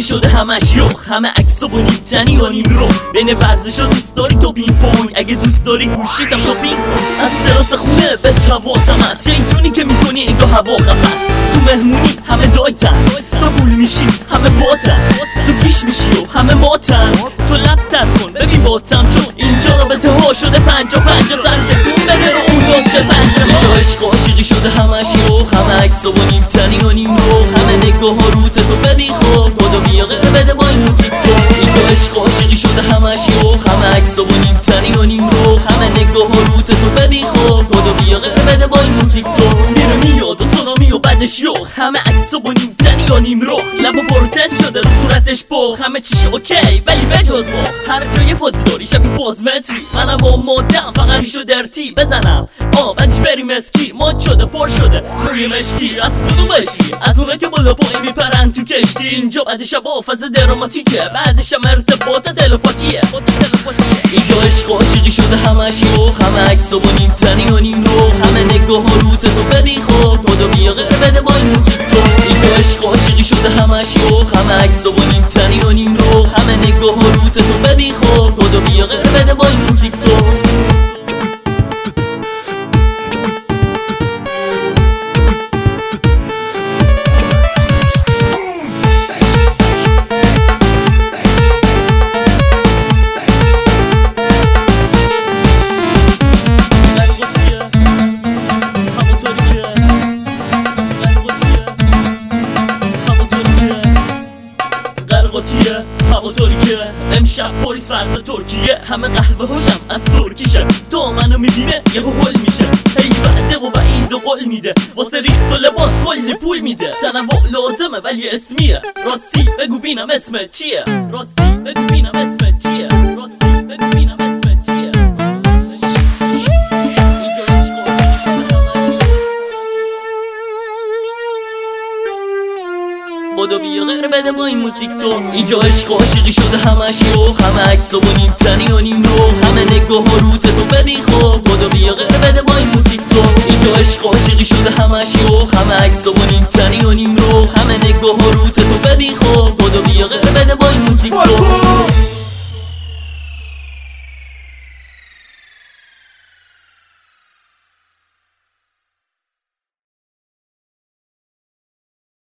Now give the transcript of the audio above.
شده همش یخ، همه عکس و نیمتنی و نیم رو بین ورزش و دوست داری تو بین پونگ، اگه دوست داری گوشیتم تو بین از سراس خونه به تواسم هست، یا اینطوری که میکنی انگاه هوا قفص. تو مهمونی همه دایتن، تو فول میشی همه باتن، تو پیش میشی و همه ماتن، تو لب تر کن ببین باتم، چون اینجا رابطه ها شده 50-50 سر تکون بده رو اون رو که 5 اینجا عشق عاشقی شده همش یخ، همه عکس و نیمتنی و نیم رو، همه نگاه ها روت تو ببین خوب کدو بیا غیر بده با این موزیک تو. اینجا عشق عاشقی شده همش یخ، همه عکس و نیمتنی و نیم رو، همه نگاه ها روت تو ببین خوب کدو بیا غیر بده با این موزیک تو. میره میاد و سونامی و بعدش یخ، همه عکس و نیمتنی و نیم رو، لبا پروتست شده رو صورتش بخ، همه چیش اوکی ولی بجز ما هر جای فازی داری شبیه فازمتری، منم با مادم فقط میشو درتی بزنم بعدش بریم اسکی، ماد شده پر شده موی مشکی، از کدومشی؟ از اونا که بالا پایی میپرن تو کشتی، اینجا بعدش با فاز دراماتیکه، بعدش هم ارتباط تلپاتیه. اینجا عشق عاشقی شده همش یخ، همه عکس و نیمتنی و نیم رو، همه نگاه ها روت تو ببین خوب کدو بیا غیر بده با این موزیک تو. اینجا عشق عاشقی شده همش یخ، همه عکس و نیمتنی و نیم رو، همه نگاه ها روت تو ببین خوب کدو بیا غیر بده با این موزیک تو. هوا ترکیه امشب پلیس فردا ترکیه، همه قهوه هاشم از ترکیشه، تا منو میبینه یهو هول میشه، هی وعده و وعید و قول میده، واسه ریخت و لباس کلی پول میده، تنوع لازمه ولی اسمیه، راستی بگو بینم اسمت چیه، راستی بگو بینم اسمت چیه، راستی بگو بینم اسمت چیه. بدو بیا غیر بده با این موزیک تو. اینجا عشق عاشقی شده همش یخ، همه عکس و نیمتنی و نیم رو، همه نگاه ها روت تو ببین خوب بدو بیا غیر بده با این موزیک تو. اینجا عشق عاشقی شده همش یخ، همه عکس و نیمتنی و نیم رو، همه نگاه ها روت تو ببین خوب